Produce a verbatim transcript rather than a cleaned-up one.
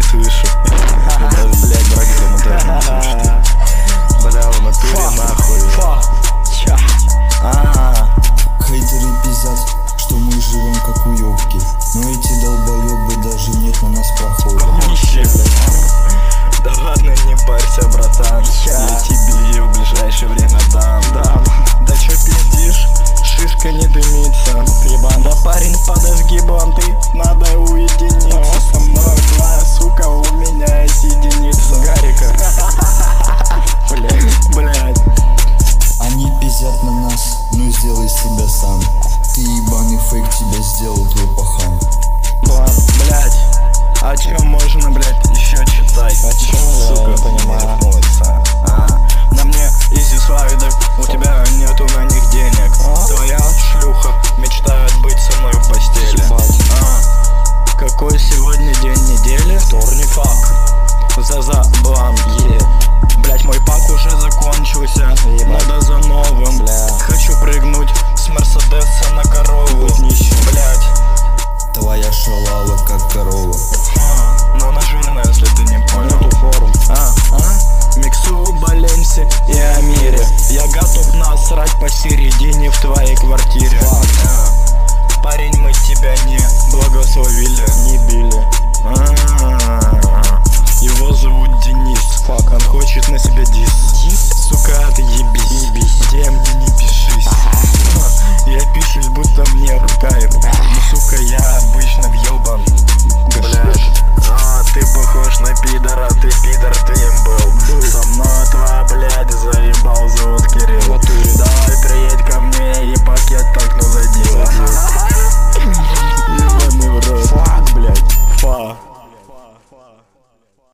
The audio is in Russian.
слышу. Это, блядь, брагитом это не слышите. Бля, в натуре нахуй. А, Хейтеры пиздят, что мы живем как уёбки, но эти долбоёбы даже нет на нас прохода. вообще, блядь. Да ладно, не парься, братан. Я тебе ее в ближайшее время дам. Да, Да чё пиздишь? Шишка не дымится. ебан. Да парень, подожги банты, надо уединиться. Со мной твоя сука, у меня есть единица. Гарика. Блядь, блядь. Они пиздят на нас, ну сделай себя сам. Ты ебаный фейк, тебя сделал твой пахан. Блядь, о чем можно, блядь, еще читать? О чем, сука, я не понимаю. не рифмуется. А, на мне изи слайдер, у тебя нету на них денег. Твоя шлюха мечтает быть со мной в постели. А, какой сегодня день недели? Вторник. Фак, за-за, блам, е. Блять, мой пак уже закончился, Ебать. надо за новым. Бля. Хочу прыгнуть с Мерседеса на корову. Блять. Твоя шалава как корова. А, ну она жирная, если ты не понял. Нету форм. А, а, миксую Баленси и Амире. Я готов насрать посередине в твоей квартире. А, парень, мы тебя не благословили. Не били. А, его зовут Денис. Фак. Он хочет на себя дис. Сука, отъебись. Ебись. Где мне не пишись. Я пишусь, будто мне кайф. Ну, сука, я обычно въебан. Блядь. А, ты похож на пидора, ты пидор, ты им был. Со мной твоя, блядь, заебал, зовут Кирилл. В натуре. Давай приедь ко мне и пакет толкну за дело. Ебаный в рот. Фак, блядь. Фа.